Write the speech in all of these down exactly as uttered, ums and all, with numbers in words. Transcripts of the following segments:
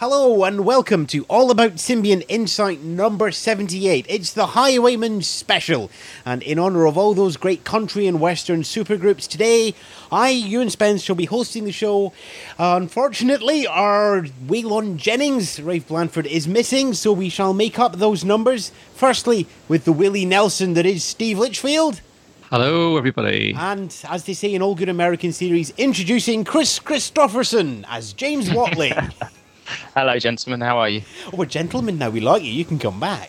Hello and welcome to All About Symbian Insight number seventy-eight. It's the Highwayman Special, and in honour of all those great country and western supergroups, today I, Ewan Spence, shall be hosting the show. Uh, unfortunately, our Waylon Jennings, Rafe Blanford, is missing, so we shall make up those numbers. Firstly, with the Willie Nelson that is Steve Litchfield. Hello, everybody. And, as they say in all good American series, introducing Chris Christopherson as James Watley. Hello, gentlemen. How are you? Oh, we're gentlemen now. We like you. You can come back.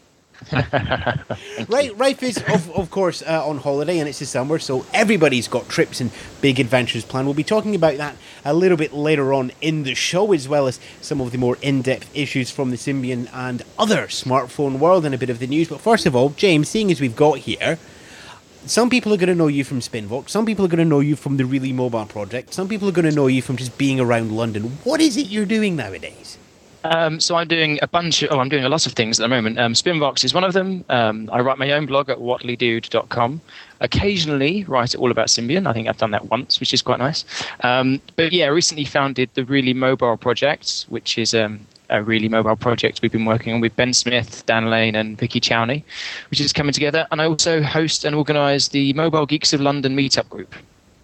Right, Rafe is, of, of course, uh, on holiday, and it's the summer, so everybody's got trips and big adventures planned. We'll be talking about that a little bit later on in the show, as well as some of the more in-depth issues from the Symbian and other smartphone world and a bit of the news. But first of all, James, seeing as we've got here, some people are going to know you from Spinvox, some people are going to know you from the Really Mobile project, some people are going to know you from just being around London. What is it you're doing nowadays? Um, so I'm doing a bunch of, oh, I'm doing a lot of things at the moment. Um, Spinvox is one of them. Um, I write my own blog at watleydude dot com. Occasionally write all about Symbian. I think I've done that once, which is quite nice. Um, but yeah, recently founded the Really Mobile project, which is um, a Really Mobile project we've been working on with Ben Smith, Dan Lane and Vicky Chowney, which is coming together. And I also host and organise the Mobile Geeks of London meetup group.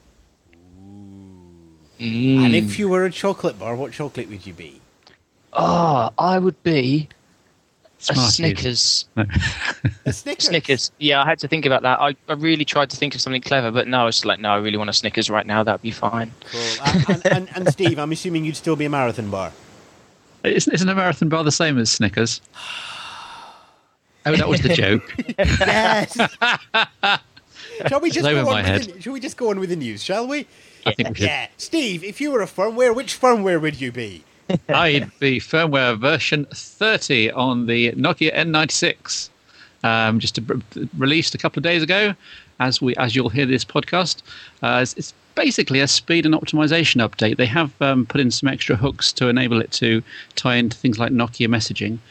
Mm. And if you were a chocolate bar, what chocolate would you be? Oh, I would be Smarties. a Snickers. A Snickers? Snickers. Yeah, I had to think about that. I, I really tried to think of something clever, but no, I was like, no, I really want a Snickers right now. That'd be fine. Cool. And, and, and, and Steve, I'm assuming you'd still be a marathon bar. Isn't, isn't a marathon bar the same as Snickers? Oh, that was the joke. Yes. Shall we just It's go over on my with head. the, shall we just go on with the news, shall we? I think we should. Yeah. Steve, if you were a firmware, which firmware would you be? I'd be firmware version thirty on the Nokia N ninety-six. Um, just to, released a couple of days ago, as we as you'll hear this podcast. Uh, it's, it's basically a speed and optimization update. They have um, put in some extra hooks to enable it to tie into things like Nokia messaging,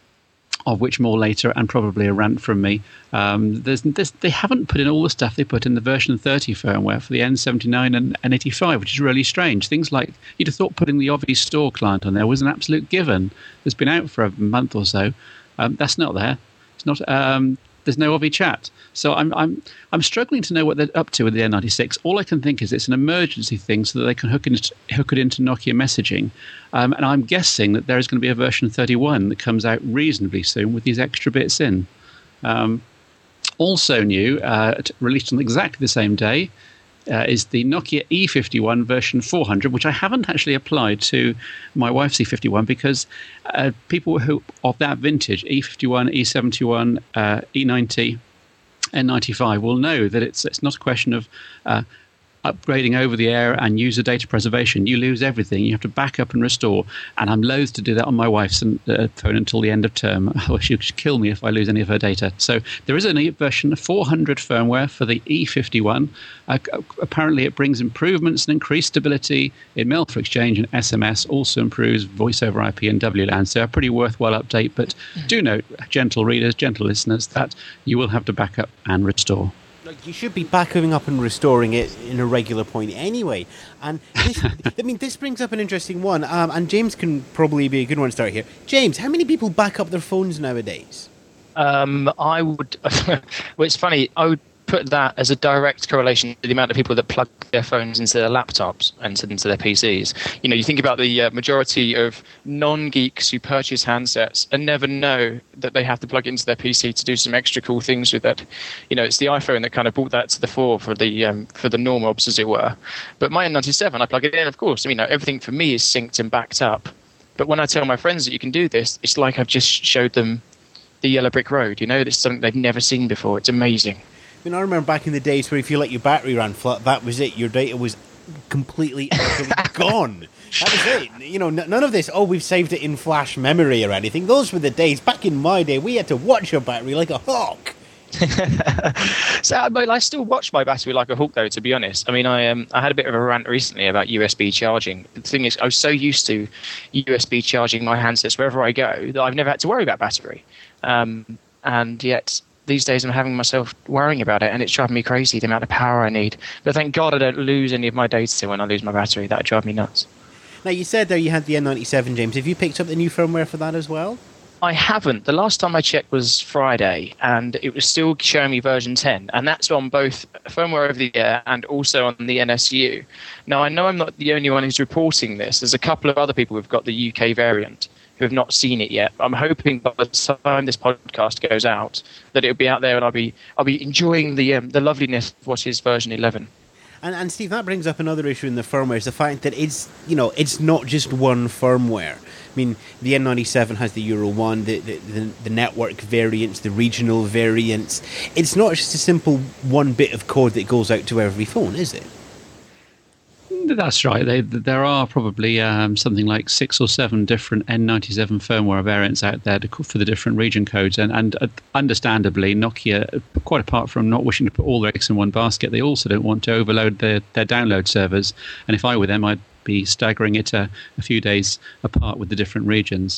of which more later, and probably a rant from me. Um, there's, there's, they haven't put in all the stuff they put in the version thirty firmware for the N seventy-nine and N eighty-five, which is really strange. Things like, you'd have thought putting the Obvi Store client on there was an absolute given. It's been out for a month or so. Um, that's not there. It's not. Um, there's no Obvi chat. So I'm I'm I'm struggling to know what they're up to with the N ninety-six. All I can think is it's an emergency thing so that they can hook it, hook it into Nokia messaging. Um, and I'm guessing that there is going to be a version thirty-one that comes out reasonably soon with these extra bits in. Um, also new, uh, released on exactly the same day, uh, is the Nokia E fifty-one version four hundred, which I haven't actually applied to my wife's E fifty-one because uh, people who of that vintage, E fifty-one, E seventy-one, uh, E ninety, N ninety-five, will know that it's it's not a question of uh, upgrading over the air and user data preservation. You lose everything. You have to back up and restore. And I'm loath to do that on my wife's uh, phone until the end of term. Oh, she'll kill me if I lose any of her data. So there is a version four hundred firmware for the E fifty-one. Uh, apparently it brings improvements and increased stability in mail for exchange and S M S. Also improves voice over I P and W LAN. So a pretty worthwhile update. But do note, gentle readers, gentle listeners, that you will have to back up and restore. Like, you should be backing up and restoring it in a regular point anyway. And this, I mean, this brings up an interesting one. Um, and James can probably be a good one to start here. James, how many people back up their phones nowadays? Um, I would. Well, it's funny. I would put that as a direct correlation to the amount of people that plug their phones into their laptops and into their P Cs. You know, you think about the uh, majority of non-geeks who purchase handsets and never know that they have to plug it into their P C to do some extra cool things with it. You know, it's the iPhone that kind of brought that to the fore for the um, for the normobs, as it were. But my N ninety-seven, I plug it in, of course. I mean, everything for me is synced and backed up. But when I tell my friends that you can do this, it's like I've just showed them the yellow brick road. You know, it's something they've never seen before. It's amazing. I mean, I remember back in the days where if you let your battery run flat, that was it. Your data was completely gone. That was it. You know, n- none of this, oh, we've saved it in flash memory or anything. Those were the days. Back in my day, we had to watch your battery like a hawk. So I, I still watch my battery like a hawk, though, to be honest. I mean, I um, I had a bit of a rant recently about U S B charging. The thing is, I was so used to U S B charging my handsets wherever I go that I've never had to worry about battery. Um, and yet these days I'm having myself worrying about it, and it's driving me crazy, the amount of power I need. But thank God I don't lose any of my data when I lose my battery. That would drive me nuts. Now, you said there you had the N ninety-seven, James. Have you picked up the new firmware for that as well? I haven't. The last time I checked was Friday, and it was still showing me version ten, and that's on both firmware over the air and also on the N S U. Now, I know I'm not the only one who's reporting this. There's a couple of other people who've got the U K variant who have not seen it yet. I'm hoping by the time this podcast goes out that it'll be out there, and I'll be I'll be enjoying the um, the loveliness of what is version eleven. And, and Steve, that brings up another issue in the firmware, is the fact that it's, you know, it's not just one firmware. I mean, the N ninety-seven has the Euro one, the, the, the, the network variants, the regional variants. It's not just a simple one bit of code that goes out to every phone, is it? That's right. They, there are probably um, something like six or seven different N ninety-seven firmware variants out there to, for the different region codes. And, and uh, understandably, Nokia, quite apart from not wishing to put all their eggs in one basket, they also don't want to overload their, their download servers. And if I were them, I'd be staggering it a, a few days apart with the different regions.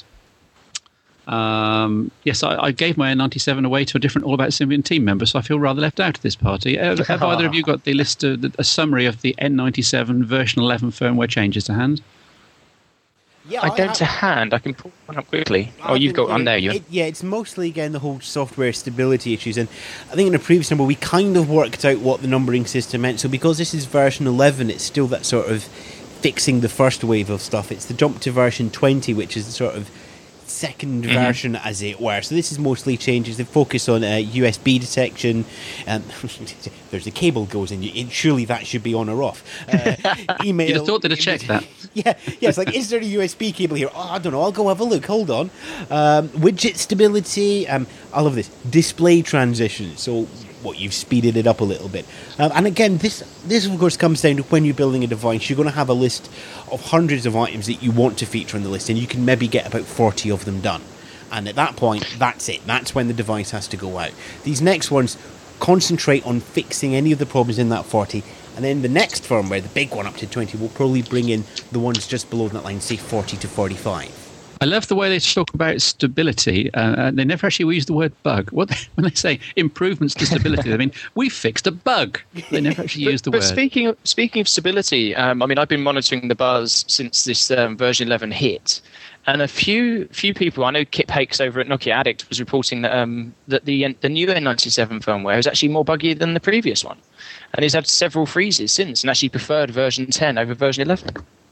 Um, yes, I, I gave my N ninety-seven away to a different All About Symbian team member, so I feel rather left out of this party. Uh, have either of you got the list, of, the, a summary of the N ninety-seven version eleven firmware changes to hand? Yeah, I don't I, to hand. I can pull one up quickly. I Oh, you've think, got one there, you. it, Yeah, it's mostly, again, the whole software stability issues. And I think in a previous number, we kind of worked out what the numbering system meant. So because this is version eleven, it's still that sort of fixing the first wave of stuff. It's the jump to version twenty, which is the sort of second mm-hmm. version, as it were. So this is mostly changes. They focus on uh, U S B detection. Um, there's a cable goes in. You, surely that should be on or off. Uh, email. You'd have thought they'd have checked that. Yeah, yeah. It's like, is there a U S B cable here? Oh, I don't know. I'll go have a look. Hold on. Um, widget stability. Um, I love this. Display transition. So what, you've speeded it up a little bit. Um, and again, this this of course comes down to when you're building a device, you're going to have a list of hundreds of items that you want to feature on the list, and you can maybe get about forty of them done. And at that point, that's it. That's when the device has to go out. These next ones concentrate on fixing any of the problems in that forty, and then the next firmware, the big one up to twenty, will probably bring in the ones just below that line, say forty to forty-five. I love the way they talk about stability. Uh, they never actually use the word bug. What they, when they say improvements to stability, I mean, we fixed a bug. They never actually but, use the but word. Speaking of, speaking of stability, um, I mean, I've been monitoring the buzz since this um, version eleven hit. And a few few people, I know Kip Hakes over at Nokia Addict was reporting that um, that the the new N ninety-seven firmware is actually more buggy than the previous one. And he's had several freezes since and actually preferred version ten over version eleven.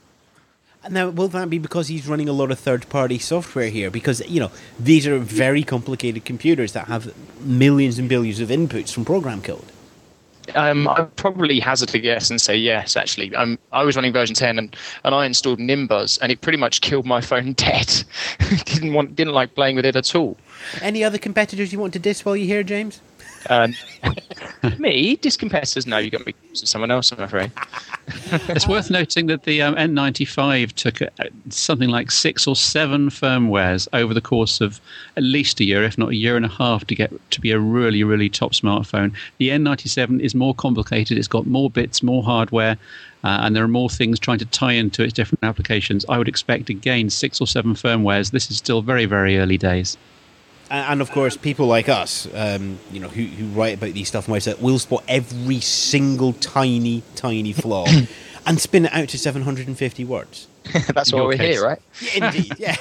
Now, will that be because he's running a lot of third-party software here? Because, you know, these are very complicated computers that have millions and billions of inputs from program code. Um, I'd probably hazard a guess and say yes, actually. Um, I was running version ten and, and I installed Nimbus, and it pretty much killed my phone dead. didn't want, didn't like playing with it at all. Any other competitors you want to diss while you're here, James? Um, me? Diss competitors? No, you've got to be someone else, I'm afraid. It's worth noting that the um, N ninety-five took uh, something like six or seven firmwares over the course of at least a year, if not a year and a half, to get to be a really, really top smartphone. The N ninety-seven is more complicated. It's got more bits, more hardware, uh, and there are more things trying to tie into its different applications. I would expect, again, six or seven firmwares. This is still very, very early days. And of course, people like us, um, you know, who, who write about these stuff on website, will spot every single tiny, tiny flaw and spin it out to seven hundred fifty words. That's why we're case. here, right? Yeah, indeed, yeah.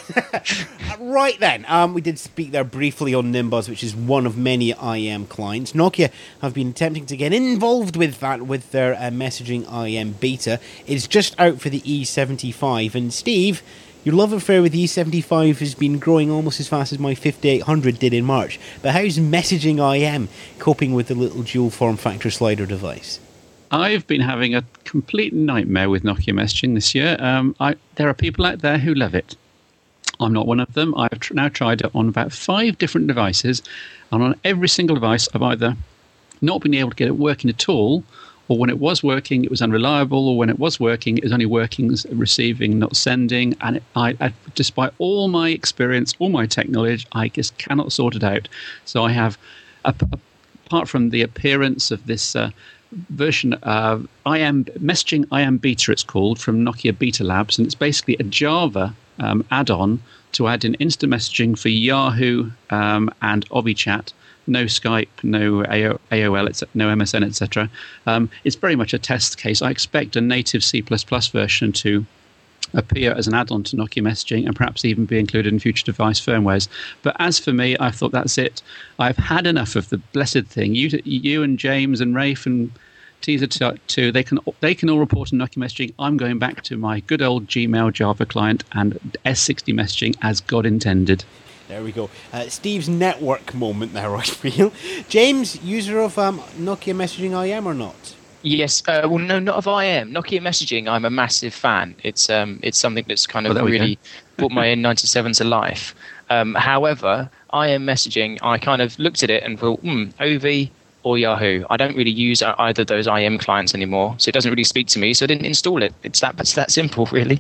Right then, um, we did speak there briefly on Nimbus, which is one of many I M clients. Nokia have been attempting to get involved with that with their uh, messaging I M beta. It's just out for the E seventy-five, and Steve, your love affair with the E seventy-five has been growing almost as fast as my fifty-eight hundred did in March. But how's messaging I M coping with the little dual form factor slider device? I've been having a complete nightmare with Nokia messaging this year. Um, I, there are people out there who love it. I'm not one of them. I've tr- now tried it on about five different devices, and on every single device I've either not been able to get it working at all, or when it was working, it was unreliable, or when it was working, it was only working as receiving, not sending. And it, I, I, despite all my experience, all my tech knowledge, I just cannot sort it out. So I have, a, a, apart from the appearance of this uh, version of I M messaging I M Beta, it's called, from Nokia Beta Labs, and it's basically a Java um, add-on to add in instant messaging for Yahoo um, and ObiChat. No Skype, no A O L, no M S N, et cetera. Um, it's very much a test case. I expect a native C plus plus version to appear as an add-on to Nokia messaging and perhaps even be included in future device firmwares. But as for me, I thought that's it. I've had enough of the blessed thing. You, you and James and Rafe and Teaser too, they can they can all report on Nokia messaging. I'm going back to my good old Gmail Java client and S sixty messaging as God intended. There we go. Uh, Steve's network moment there, I feel. James, user of um, Nokia messaging I M or not? Yes, uh, well, no, not of I M. Nokia messaging, I'm a massive fan. It's um, it's something that's kind of oh, really brought my N ninety-seven to life. Um, however, I M messaging, I kind of looked at it and thought, hmm, O V or Yahoo. I don't really use either of those I M clients anymore, so it doesn't really speak to me, so I didn't install it. It's that, it's that simple, really.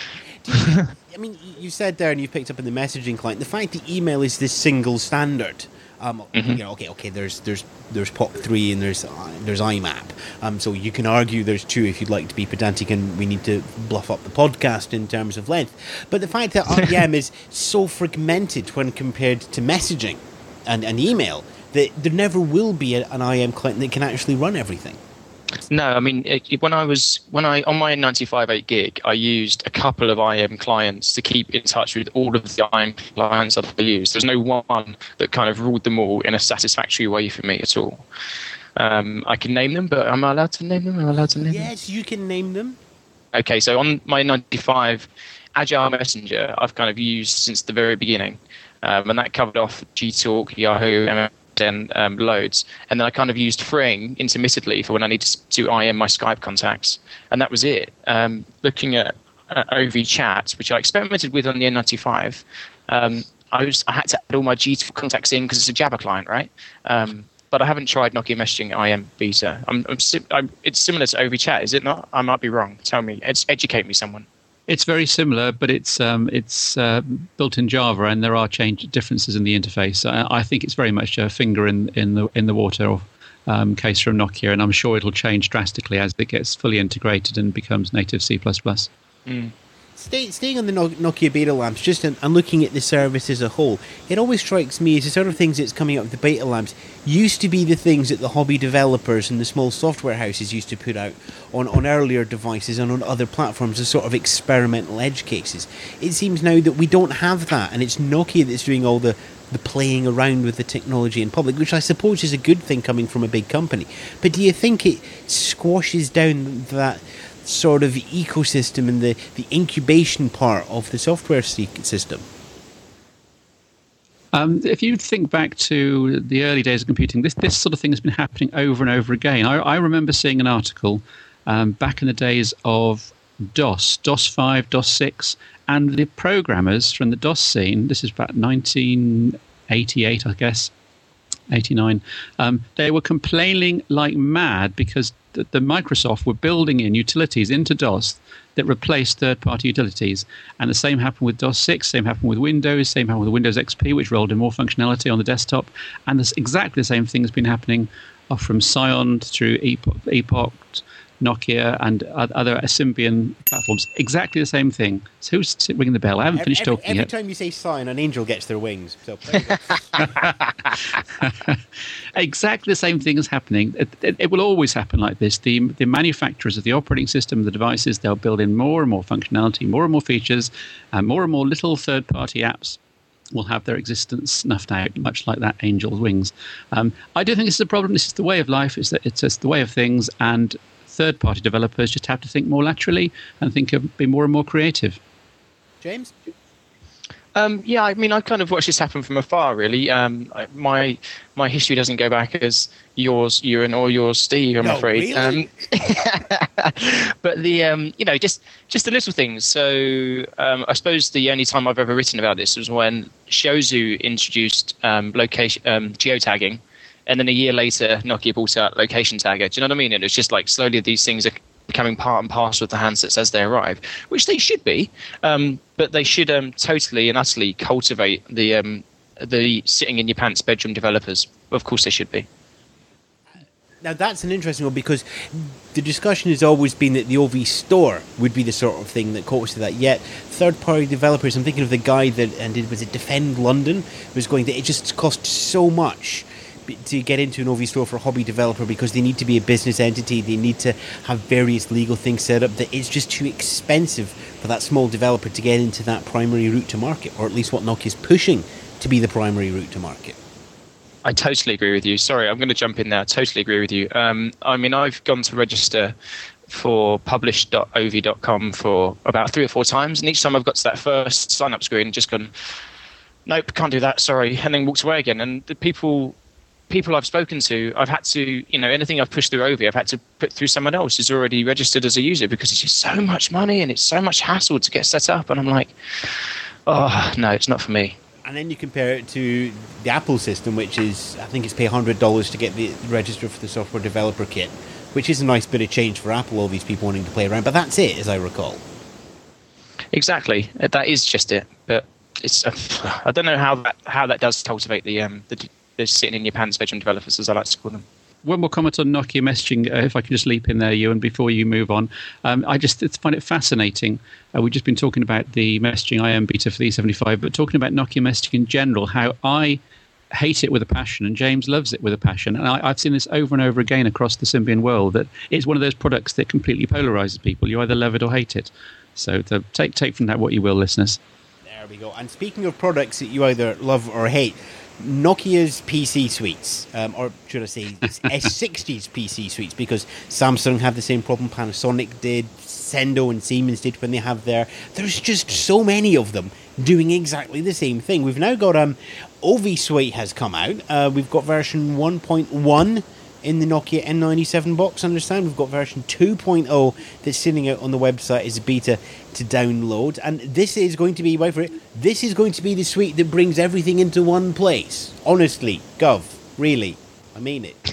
I mean, you said there, and you picked up in the messaging client, the fact that email is this single standard. Um, mm-hmm. You know, okay, okay. There's there's there's P O C three and there's uh, there's I M A P. Um, so you can argue there's two if you'd like to be pedantic, and we need to bluff up the podcast in terms of length. But the fact that I M is so fragmented when compared to messaging and, and email, that there never will be a, an I M client that can actually run everything. No, I mean, it, when I was when I on my ninety-five eight gig, I used a couple of I M clients to keep in touch with all of the I M clients that I used. There's no one that kind of ruled them all in a satisfactory way for me at all. Um, I can name them, but am I allowed to name them? Am I allowed to name yes, them? Yes, you can name them. Okay, so on my ninety-five Agile Messenger, I've kind of used since the very beginning, um, and that covered off Gtalk, Yahoo, M M S N, um, loads, and then I kind of used Fring intermittently for when I need to, to I M my Skype contacts, and that was it. Um, looking at uh, O V Chat, which I experimented with on the N ninety-five, um, I was I had to add all my Gtalk contacts in because it's a Jabber client, right? Um, but I haven't tried Nokia messaging I M beta. I'm, I'm, I'm, it's similar to O V Chat, is it not? I might be wrong. Tell me, Ed- educate me, someone. It's very similar, but it's um, it's uh, built in Java, and there are change differences in the interface. I, I think it's very much a finger in in the in the water um, case from Nokia, and I'm sure it'll change drastically as it gets fully integrated and becomes native C plus plus. Mm. Stay, staying on the Nokia beta labs, just in, and looking at the service as a whole, it always strikes me as the sort of things that's coming up with the beta labs used to be the things that the hobby developers and the small software houses used to put out on, on earlier devices and on other platforms as sort of experimental edge cases. It seems now that we don't have that, and it's Nokia that's doing all the, the playing around with the technology in public, which I suppose is a good thing coming from a big company. But do you think it squashes down that sort of ecosystem and the, the incubation part of the software system? Um, if you think back to the early days of computing, this, this sort of thing has been happening over and over again. I, I remember seeing an article um, back in the days of DOS, DOS five, DOS six, and the programmers from the DOS scene, this is about nineteen eighty-eight, I guess, eighty-nine, um, they were complaining like mad because the, the Microsoft were building in utilities into DOS that replaced third-party utilities. And the same happened with DOS six, same happened with Windows, same happened with Windows X P, which rolled in more functionality on the desktop. And this, exactly the same thing has been happening uh, from Psion through Epoch, Epoch, Nokia, and other Symbian platforms. Exactly the same thing. So who's ringing the bell? I haven't finished every, talking every yet. Every time you say Psion, an angel gets their wings. So exactly the same thing is happening. It, it, it will always happen like this. The, the manufacturers of the operating system, the devices, they'll build in more and more functionality, more and more features, and more and more little third-party apps will have their existence snuffed out, much like that angel's wings. Um, I do think this is a problem. This is the way of life. It's, that it's just the way of things, and third-party developers just have to think more laterally and think of be more and more creative. James? Um, yeah, I mean, I kind of watched this happen from afar, really. Um, my my history doesn't go back as yours, Ewan, or yours, Steve, I'm no, afraid. Really? Um, but the um, you know, just just the little things. So um, I suppose the only time I've ever written about this was when Shozu introduced um, location um, geotagging. And then a year later, Nokia brought out Location Tagger. Do you know what I mean? And it's just like slowly these things are becoming part and parcel of the handsets as they arrive, which they should be. Um, but they should um, totally and utterly cultivate the um, the sitting in your pants bedroom developers. Of course they should be. Now that's an interesting one, because the discussion has always been that the O V Store would be the sort of thing that causes to that. Yet third-party developers, I'm thinking of the guy that and did was it Defend London, was going that it just cost so much to get into an O V store for a hobby developer because they need to be a business entity, they need to have various legal things set up, that it's just too expensive for that small developer to get into that primary route to market, or at least what Nokia's pushing to be the primary route to market. I totally agree with you. Sorry, I'm going to jump in there. I totally agree with you. Um, I mean, I've gone to register for publish dot o v dot com for about three or four times, and each time I've got to that first sign-up screen, just gone, nope, can't do that, sorry, and then walked away again. And the people people I've spoken to, I've had to, you know, anything I've pushed through O V, I've had to put through someone else who's already registered as a user, because it's just so much money and it's so much hassle to get set up. And I'm like, oh, no, it's not for me. And then you compare it to the Apple system, which is, I think it's pay one hundred dollars to get the register for the software developer kit, which is a nice bit of change for Apple, all these people wanting to play around. But that's it, as I recall. Exactly. That is just it. But it's uh, I don't know how that how that does cultivate the um the, the sitting in your pants bedroom developers, as I like to call them. One more comment on Nokia messaging, uh, if I could just leap in there, Ewan, before you move on. Um, I just find it fascinating. Uh, we've just been talking about the messaging I M beta for the E seventy-five, but talking about Nokia messaging in general, how I hate it with a passion and James loves it with a passion. And I, I've seen this over and over again across the Symbian world, that it's one of those products that completely polarizes people. You either love it or hate it. So to take, take from that what you will, listeners. There we go. And speaking of products that you either love or hate, Nokia's P C suites, um, or should I say S sixty's P C suites, because Samsung had the same problem, Panasonic did, Sendo and Siemens did when they have their... There's just so many of them doing exactly the same thing. We've now got... um, O V Suite has come out. Uh, we've got version one point one in the Nokia N ninety-seven box, I understand. We've got version two point oh that's sitting out on the website as a beta to download. And this is going to be, wait for it, this is going to be the suite that brings everything into one place. Honestly, Gov, really, I mean it.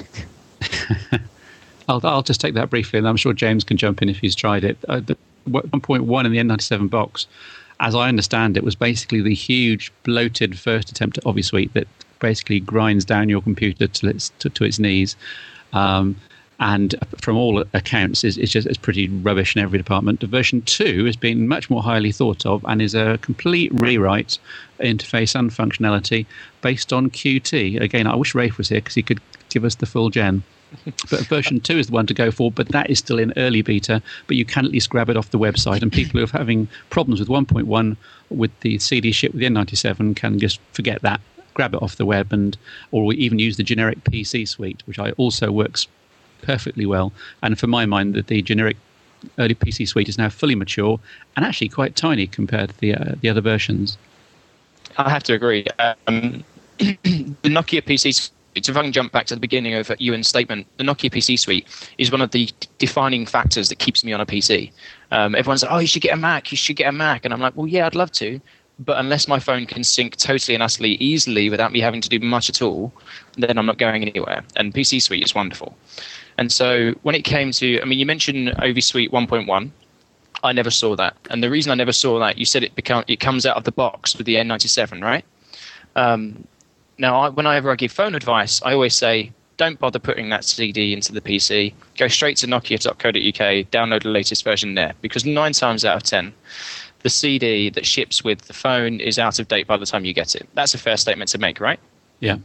I'll, I'll just take that briefly, and I'm sure James can jump in if he's tried it. Uh, the one point one in the N ninety-seven box, as I understand it, was basically the huge, bloated first attempt at O V Suite that basically grinds down your computer to its to, to its knees, um, and from all accounts, is it's just it's pretty rubbish in every department. The version two has been much more highly thought of and is a complete rewrite, interface and functionality based on Qt. Again, I wish Rafe was here because he could give us the full gen. But version two is the one to go for, but that is still in early beta, but you can at least grab it off the website, and people who are having problems with one point one with the C D ship with the N ninety-seven can just forget that, grab it off the web, and or even use the generic P C suite, which I also works perfectly well. And for my mind, that the generic early P C suite is now fully mature and actually quite tiny compared to the uh, the other versions. I have to agree. Um, the Nokia P C suite, if I can jump back to the beginning of Ewan's statement, the Nokia P C suite is one of the defining factors that keeps me on a P C. Um, everyone's like, oh, you should get a Mac, you should get a Mac. And I'm like, well, yeah, I'd love to. But unless my phone can sync totally and utterly easily without me having to do much at all, then I'm not going anywhere. And P C Suite is wonderful. And so when it came to, I mean, you mentioned O V Suite one point one. I never saw that. And the reason I never saw that, you said it become, it comes out of the box with the N ninety-seven, right? Um, now, I, whenever I give phone advice, I always say, don't bother putting that C D into the P C. Go straight to nokia dot co dot U K, download the latest version there. Because nine times out of ten, the C D that ships with the phone is out of date by the time you get it. That's a fair statement to make, right? Yeah.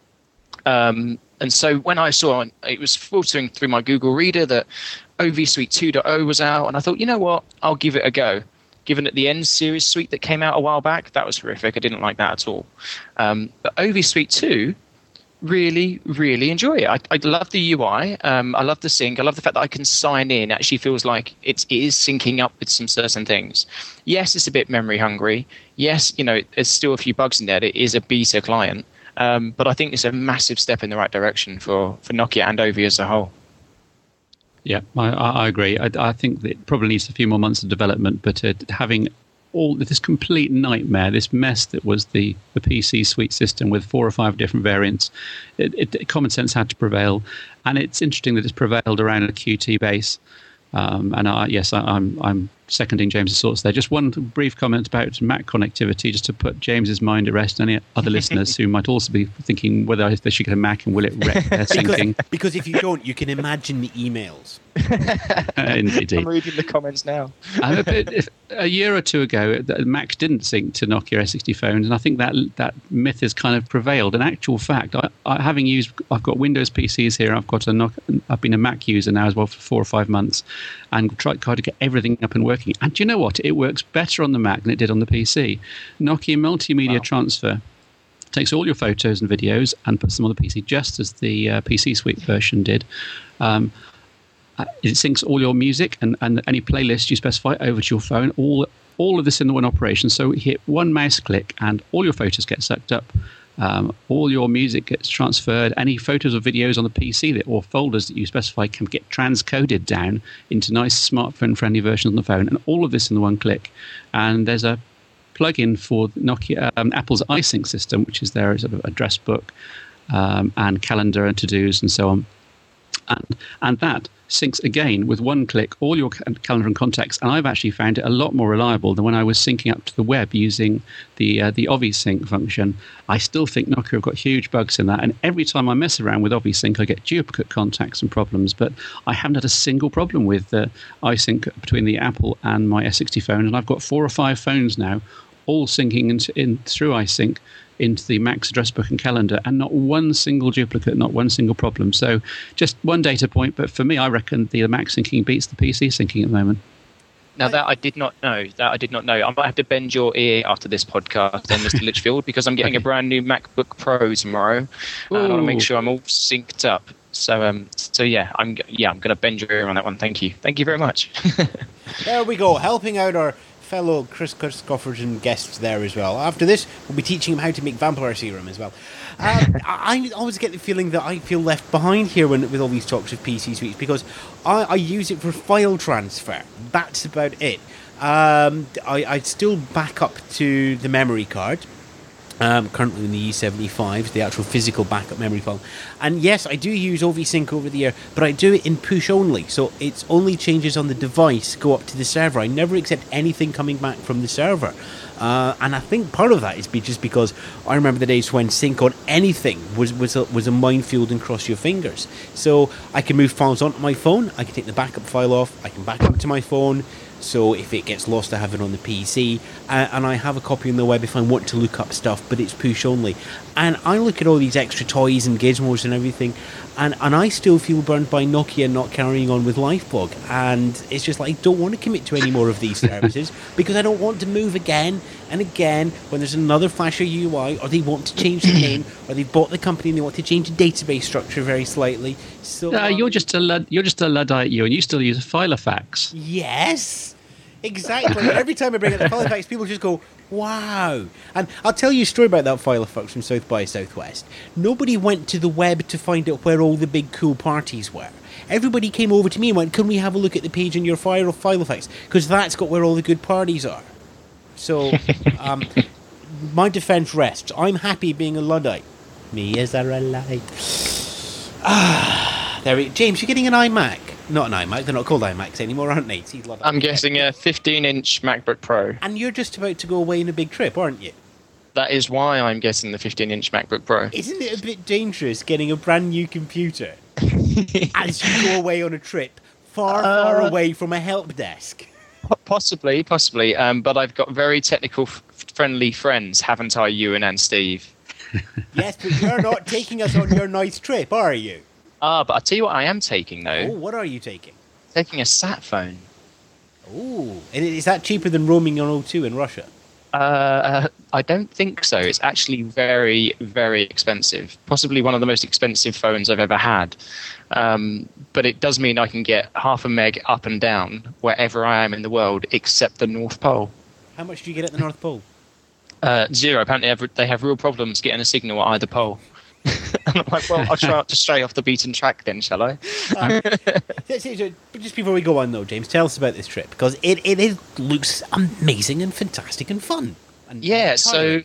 Um, and so when I saw, it was filtering through my Google Reader that O V Suite two point oh was out, and I thought, you know what, I'll give it a go. Given that the N series suite that came out a while back, that was horrific. I didn't like that at all. Um, but O V Suite two, really, really enjoy it. I, I love the U I. Um, I love the sync. I love the fact that I can sign in. It actually feels like it is syncing up with some certain things. Yes, it's a bit memory hungry. Yes, you know, there's still a few bugs in there. It is a beta client. Um, but I think it's a massive step in the right direction for, for Nokia and O V as a whole. Yeah, I, I agree. I, I think that it probably needs a few more months of development, but uh, having all this complete nightmare, this mess that was the, the P C suite system with four or five different variants, it, it, common sense had to prevail. And it's interesting that it's prevailed around a Qt base. Um, and I, yes, I, I'm I'm seconding James's thoughts there. Just one brief comment about Mac connectivity, just to put James's mind at rest, and any other listeners who might also be thinking whether they should get a Mac and will it wreck their syncing. Because, because if you don't, you can imagine the emails. Indeed. I'm reading the comments now. um, if, a year or two ago, the Mac didn't sync to Nokia S sixty phones, and I think that that myth has kind of prevailed. In actual fact, I, I, having used, I've got Windows P Cs here. I've got a Nokia, I've been a Mac user now as well for four or five months, and tried, tried to get everything up and working. And do you know what? It works better on the Mac than it did on the P C. Nokia Multimedia Wow. Transfer takes all your photos and videos and puts them on the P C, just as the uh, P C Suite version did. Um, Uh, it syncs all your music and, and any playlist you specify over to your phone, all all of this in the one operation. So you hit one mouse click and all your photos get sucked up. Um, all your music gets transferred. Any photos or videos on the P C that, or folders that you specify can get transcoded down into nice smartphone-friendly versions on the phone. And all of this in the one click. And there's a plugin for Nokia, um, Apple's iSync system, which is their sort of address book um, and calendar and to-dos and so on. And, and that syncs again with one click all your calendar and contacts, and I've actually found it a lot more reliable than when I was syncing up to the web using the uh, the OviSync function. I still think Nokia have got huge bugs in that, and every time I mess around with OviSync I get duplicate contacts and problems, but I haven't had a single problem with uh, iSync between the Apple and my S sixty phone, and I've got four or five phones now all syncing into, in through iSync into the Mac's address book and calendar, and not one single duplicate, not one single problem. So just one data point, but for me, I reckon the Mac syncing beats the P C syncing at the moment. Now that I did not know, that I did not know. I might have to bend your ear after this podcast, then, Mister Litchfield, because I'm getting Okay. a brand new MacBook Pro tomorrow. And I want to Ooh. make sure I'm all synced up. So, um, so yeah, I'm yeah, I'm going to bend your ear on that one. Thank you, thank you very much. There we go, helping out our fellow Chris Christophers and guests there as well. After this, we'll be teaching him how to make vampire serum as well. Um, I, I always get the feeling that I feel left behind here when, with all these talks of P C suites, because I, I use it for file transfer. That's about it. Um, I, I still back up to the memory card. Um, currently in the E seventy-fives, the actual physical backup memory file. And yes, I do use OviSync over the air, but I do it in push only. So it's only changes on the device go up to the server. I never accept anything coming back from the server. Uh, and I think part of that is be just because I remember the days when sync on anything was was a, was a minefield and cross your fingers. So I can move files onto my phone, I can take the backup file off, I can back up to my phone. So if it gets lost, I have it on the P C, uh, and I have a copy on the web if I want to look up stuff, but it's push only. And I look at all these extra toys and gizmos and everything, and, and I still feel burned by Nokia not carrying on with LifeBlog. And it's just like, I don't want to commit to any more of these services because I don't want to move again and again when there's another flasher U I, or they want to change the name, or they've bought the company and they want to change the database structure very slightly. So Uh, you're um, just a lud- you're just a Luddite, you, and you still use Filofax. Yes, exactly. Every time I bring up the Filofax, people just go, wow. And I'll tell you a story about that Filofax from South by Southwest. Nobody went to the web to find out where all the big cool parties were. Everybody came over to me and went, can we have a look at the page in your file of Filofax? Because that's got where all the good parties are. So, um, my defence rests. I'm happy being a Luddite. Me as a Luddite. Ah, there we James, you're getting an iMac. Not an iMac, they're not called iMacs anymore, aren't they? See, Luddite. I'm guessing a fifteen-inch MacBook Pro. And you're just about to go away on a big trip, aren't you? That is why I'm getting the fifteen-inch MacBook Pro. Isn't it a bit dangerous getting a brand new computer as you go away on a trip far, far Uh, away from a help desk? Po- Possibly, possibly. Um, but I've got very technical, f- friendly friends, haven't I, Ewan and Steve? Yes, but you're not taking us on your nice trip, are you? Ah, but I'll tell you what I am taking, Oh, though. what are you taking? Taking a sat phone. Oh, and is that cheaper than roaming on O two in Russia? Uh, uh, I don't think so. It's actually very, very expensive. Possibly one of the most expensive phones I've ever had. Um, but it does mean I can get half a meg up and down wherever I am in the world, except the North Pole. How much do you get at the North Pole? Uh, zero. Apparently, every- they have real problems getting a signal at either pole. And I'm like, well, I'll try not to stray off the beaten track then, shall I? Uh, that's it. But just before we go on, though, James, tell us about this trip, because it, it is, looks amazing and fantastic and fun. And Yeah, so tiring.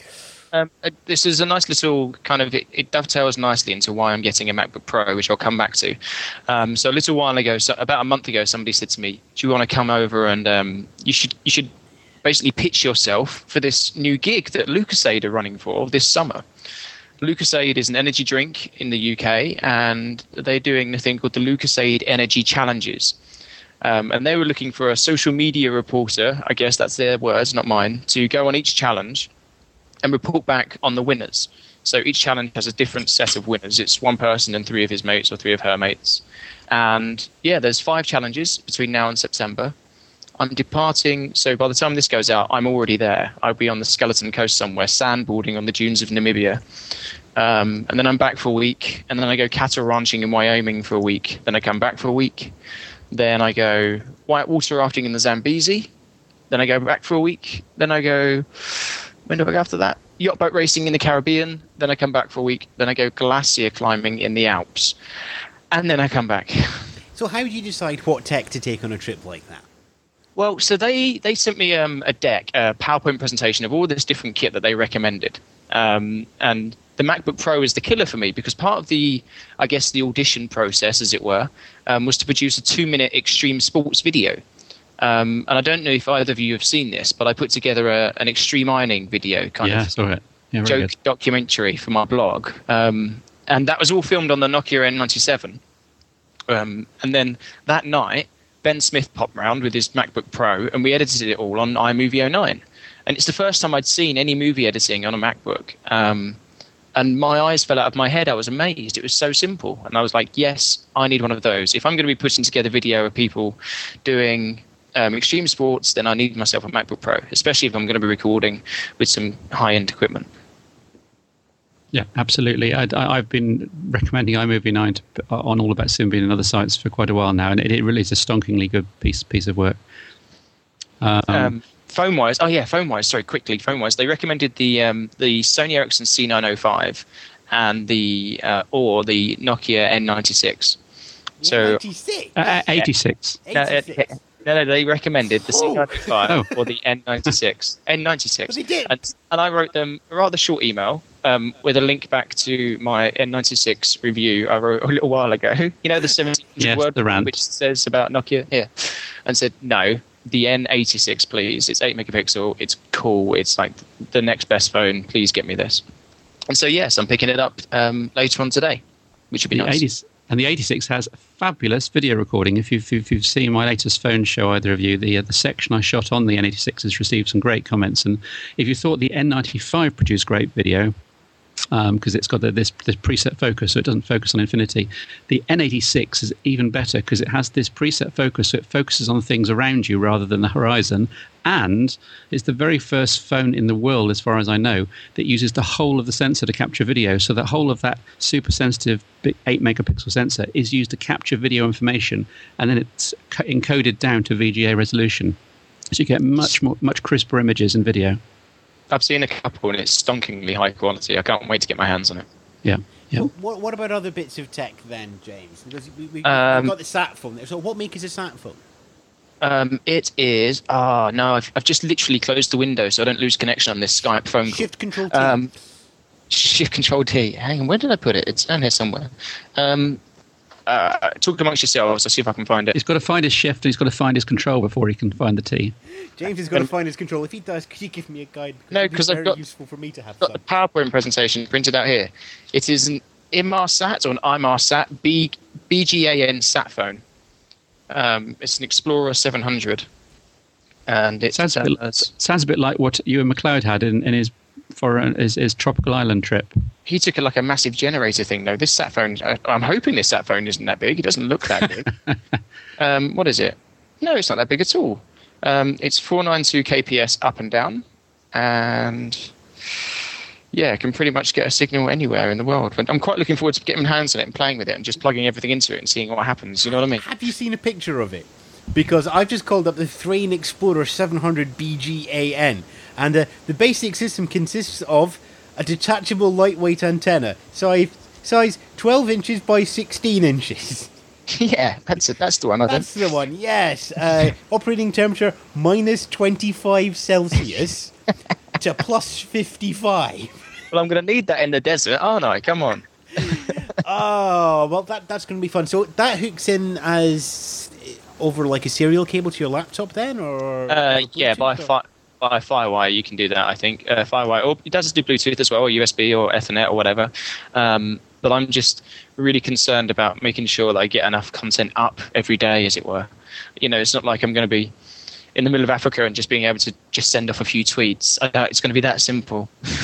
Um, uh, this is a nice little kind of, it, it dovetails nicely into why I'm getting a MacBook Pro, which I'll come back to. Um, so a little while ago, so about a month ago, somebody said to me, do you want to come over and um, you should you should basically pitch yourself for this new gig that Lucasade are running for this summer. Lucasade is an energy drink in the U K, and they're doing a thing called the Lucasade Energy Challenges. Um, and they were looking for a social media reporter, I guess that's their words, not mine, to go on each challenge and report back on the winners. So each challenge has a different set of winners. It's one person and three of his mates or three of her mates. And yeah, there's five challenges between now and September. I'm departing, so by the time this goes out, I'm already there. I'll be on the Skeleton Coast somewhere, sandboarding on the dunes of Namibia. Um, and then I'm back for a week, and then I go cattle ranching in Wyoming for a week. Then I come back for a week. Then I go whitewater rafting in the Zambezi. Then I go back for a week. Then I go... When do I go after that? Yacht boat racing in the Caribbean. Then I come back for a week. Then I go glacier climbing in the Alps. And then I come back. So how do you decide what tech to take on a trip like that? Well, so they, they sent me um, a deck, a PowerPoint presentation of all this different kit that they recommended. Um, and the MacBook Pro is the killer for me because part of the, I guess, the audition process, as it were, um, was to produce a two-minute extreme sports video. Um, and I don't know if either of you have seen this, but I put together a, an extreme ironing video kind yeah, of saw it. Yeah, joke good. documentary for my blog. Um, and that was all filmed on the Nokia N ninety-seven. Um, and then that night, Ben Smith popped round with his MacBook Pro, and we edited it all on iMovie oh nine. And it's the first time I'd seen any movie editing on a MacBook. Um, and my eyes fell out of my head. I was amazed. It was so simple. And I was like, yes, I need one of those. If I'm going to be putting together video of people doing... Um, extreme sports, then I need myself a MacBook Pro, especially if I'm going to be recording with some high-end equipment. Yeah, absolutely. I, I, I've been recommending iMovie nine to, on All About Symbian and other sites for quite a while now, and it, it really is a stonkingly good piece piece of work. Um, um, phone-wise, oh yeah, phone-wise. Sorry, quickly, phone-wise, they recommended the um, the Sony Ericsson C nine oh five and the uh, or the Nokia N ninety-six. So ninety-six? uh, eighty-six. eighty-six. Uh, No, no, they recommended the C Oh. ninety-five Oh. or the N ninety-six. N ninety-six. But they did. And, and I wrote them a rather short email um, with a link back to my N ninety-six review I wrote a little while ago. You know, the seventeen Yes, word the rant. which says about Nokia? Yeah. And said, no, the N eighty-six, please. It's eight megapixel. It's cool. It's like the next best phone. Please get me this. And so, yes, I'm picking it up um, later on today, which would be The nice. eighties, and the eighty-six has fabulous video recording. If you've, if you've seen my latest phone show, either of you, the uh, the section I shot on the N eighty-six has received some great comments. And if you thought the N ninety-five produced great video, because um, it's got the, this, this preset focus, so it doesn't focus on infinity, the N eighty-six is even better because it has this preset focus, so it focuses on things around you rather than the horizon. And it's the very first phone in the world, as far as I know, that uses the whole of the sensor to capture video. So the whole of that super sensitive eight megapixel sensor is used to capture video information, and then it's encoded down to V G A resolution. So you get much more, much crisper images and video. I've seen a couple, and it's stonkingly high quality. I can't wait to get my hands on it. Yeah. Yeah. What, what, what about other bits of tech then, James? Because we, we, Um, we've got the sat phone. So what make is a sat phone? Um, it is. Ah, no, I've, I've just literally closed the window so I don't lose connection on this Skype phone call. Shift Control T. Um, Shift Control T. Hang on, where did I put it? It's down here somewhere. Um, uh, talk amongst yourselves. I'll see if I can find it. He's got to find his shift and he's got to find his control before he can find the T. James has got to find his control. If he does, could you give me a guide? No, it'd be 'cause I've very got- useful for me to have I've some. got the PowerPoint presentation printed out here. It is an Inmarsat or an Imarsat B, BGAN sat phone. Um, it's an Explorer seven hundred. And it Sounds a bit, does- sounds a bit like what Ewan McLeod had in, in his foreign his, his tropical island trip. He took a, like a massive generator thing, though. This sat phone, I- I'm hoping this sat phone isn't that big. It doesn't look that big. um, what is it? No, it's not that big at all. Um, it's four ninety-two K P S up and down. And yeah, can pretty much get a signal anywhere in the world. But I'm quite looking forward to getting my hands on it and playing with it and just plugging everything into it and seeing what happens. You know what I mean? Have you seen a picture of it? Because I've just called up the Thrain Explorer seven hundred B G A N, and uh, the basic system consists of a detachable lightweight antenna, size size twelve inches by sixteen inches. Yeah, that's it. That's the one, I think. That's the one. Yes. Uh, operating temperature minus twenty-five Celsius. to plus fifty-five. Well, I'm going to need that in the desert, aren't I? Come on. Oh, well, that that's going to be fun. So that hooks in as over like a serial cable to your laptop then, or? Uh, or yeah, by or? fi- by FireWire you can do that. I think uh, FireWire, or it does do Bluetooth as well, or U S B, or Ethernet, or whatever. Um, but I'm just really concerned about making sure that I get enough content up every day, as it were. You know, it's not like I'm going to be in the middle of Africa and just being able to just send off a few tweets. I doubt it's going to be that simple.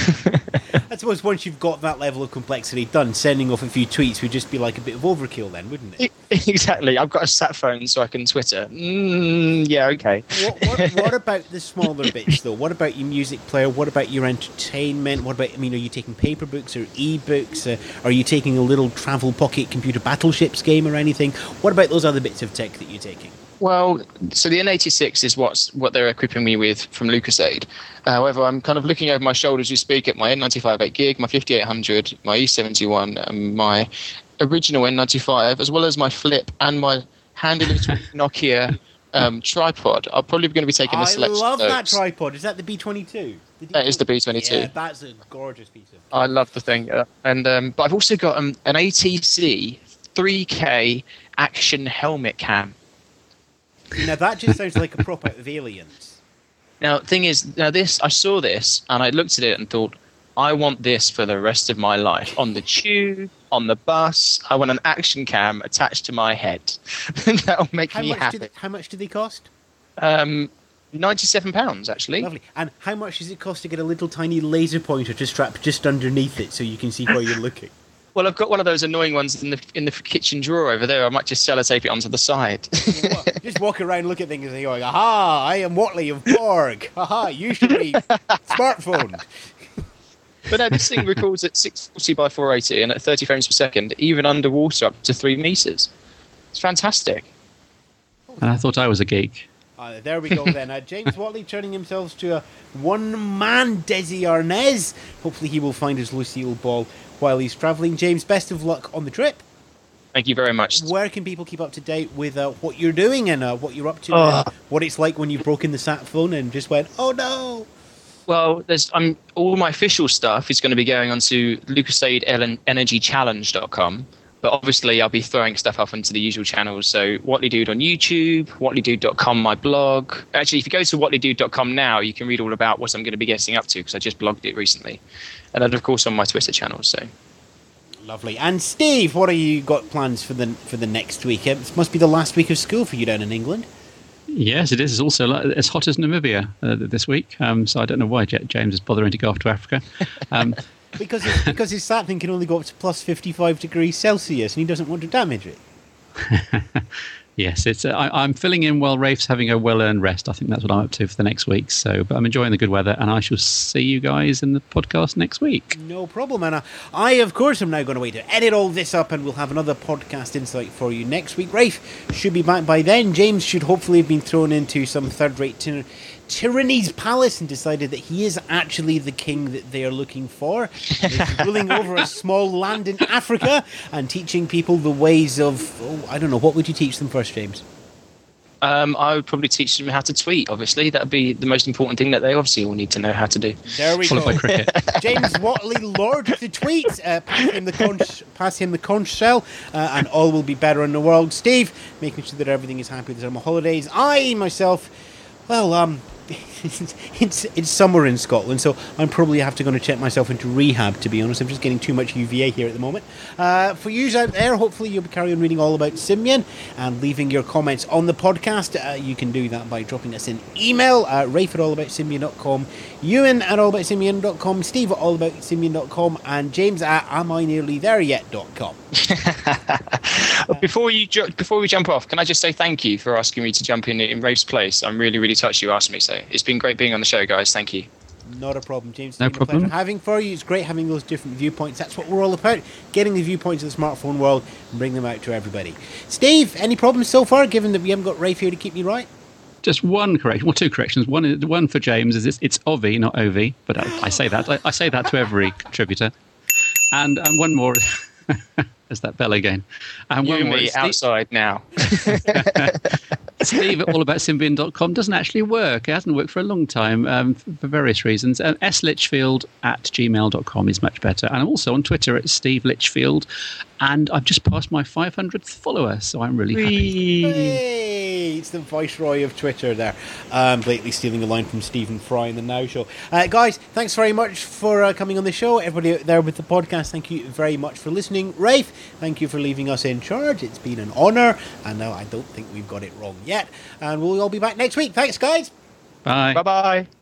I suppose once you've got that level of complexity done, sending off a few tweets would just be like a bit of overkill then, wouldn't it? Exactly. I've got a sat phone so I can Twitter. Mm, yeah, okay. What, what, what about the smaller bits, though? What about your music player? What about your entertainment? What about, I mean, are you taking paper books or e-books? Uh, are you taking a little travel pocket computer battleships game or anything? What about those other bits of tech that you're taking? Well, so the N eighty-six is what's what they're equipping me with from LucasAid. However, I'm kind of looking over my shoulder as you speak at my N ninety-five eight gig, my fifty-eight hundred, my E seventy-one, and my original N ninety-five, as well as my Flip and my handy little Nokia um, tripod. I'm probably going to be taking a I selection love of that those. tripod. Is that the B twenty-two? The That is the B twenty-two. Yeah, that's a gorgeous piece of. I love the thing. Uh, and um, But I've also got um, an A T C three K action helmet cam. Now that just sounds like a prop out of Aliens. Now, the thing is, now this, I saw this and I looked at it and thought, I want this for the rest of my life. On the tube, on the bus, I want an action cam attached to my head. That'll make How me much happy. do they, how much do they cost? Um, ninety-seven pounds, actually. Lovely. And how much does it cost to get a little tiny laser pointer to strap just underneath it so you can see where you're looking? Well, I've got one of those annoying ones in the in the kitchen drawer over there. I might just sellotape it onto the side. Just walk around, look at things, and going, "Aha! I am Watley of Borg. Aha! You should be smartphone." But no, this thing records at six forty by four eighty and at thirty frames per second, even underwater up to three meters. It's fantastic. And I thought I was a geek. Uh, there we go then. Uh, James Watley turning himself to a one-man Desi Arnaz. Hopefully he will find his Lucille Ball while he's travelling. James, best of luck on the trip. Thank you very much. Where can people keep up to date with uh, what you're doing and uh, what you're up to Oh. and what it's like when you've broken the sat phone and just went, oh no! Well, there's um, all my official stuff is going to be going onto lucasaid energy challenge dot com. But obviously, I'll be throwing stuff up onto the usual channels. So, Watley Dude on YouTube, watley dude dot com, my blog. Actually, if you go to watley dude dot com now, you can read all about what I'm going to be getting up to because I just blogged it recently. And then, of course, on my Twitter channel. So, Lovely. And Steve, what have you got plans for the for the next week? It must be the last week of school for you down in England. Yes, it is. It's also like, as hot as Namibia uh, this week. Um, so I don't know why J- James is bothering to go off to Africa. Um, Because his, because his sat thing can only go up to plus fifty-five degrees Celsius and he doesn't want to damage it. yes, it's. Uh, I, I'm filling in while Rafe's having a well-earned rest. I think that's what I'm up to for the next week. So, but I'm enjoying the good weather, and I shall see you guys in the podcast next week. No problem, Anna. I, of course, am now going to wait to edit all this up, and we'll have another podcast insight for you next week. Rafe should be back by then. James should hopefully have been thrown into some third-rate ty- tyranny's palace and decided that he is actually the king that they are looking for. He's ruling over a small land in Africa and teaching people the ways of, oh, I don't know, what would you teach them first, James? um, I would probably teach them how to tweet, obviously. That would be the most important thing that they obviously all need to know how to do. There we Followed go. by cricket. James Watley, Lord of the Tweets. Uh, pass him the conch, pass him the conch shell, uh, and all will be better in the world. Steve, making sure that everything is happy with the summer holidays. I myself, well, um, it's it's summer in Scotland, so I'm probably have to go and check myself into rehab. To be honest, I'm just getting too much U V A here at the moment. Uh, for you out there, hopefully you'll be carry on reading all about Simian and leaving your comments on the podcast. Uh, you can do that by dropping us an email at rafe at allaboutSimian dot com, Ewan at allaboutSimian dot com, Steve at allaboutSimian dot com, and James at am I nearly there yet dot com. Before you ju- before we jump off, can I just say thank you for asking me to jump in in Rafe's place? I'm really, really touched you asked me. So it's been great being on the show, guys. Thank you. Not a problem, James. It's No been a problem. pleasure having for you. It's great having those different viewpoints. That's what we're all about, getting the viewpoints of the smartphone world and bring them out to everybody. Steve, any problems so far, given that we haven't got Rafe here to keep me right? Just one correction, well, two corrections. One, is- one for James is it's, it's Ovi, not Ovi, but I, I say that. I, I say that to every contributor. And and one more. There's that bell again. And You one and more. me Steve- outside now. Steve at allaboutSymbian dot com doesn't actually work. It hasn't worked for a long time um, for various reasons. Um, S Litchfield at gmail dot com is much better. And I'm also on Twitter at Steve Litchfield. And I've just passed my five hundredth follower, so I'm really happy. Hey, it's the viceroy of Twitter there. Um, blatantly stealing a line from Stephen Fry in the Now Show. Uh, guys, thanks very much for uh, coming on the show. Everybody out there with the podcast, thank you very much for listening. Rafe, thank you for leaving us in charge. It's been an honour, and uh, I don't think we've got it wrong yet. And we'll all be back next week. Thanks, guys. Bye. Bye-bye.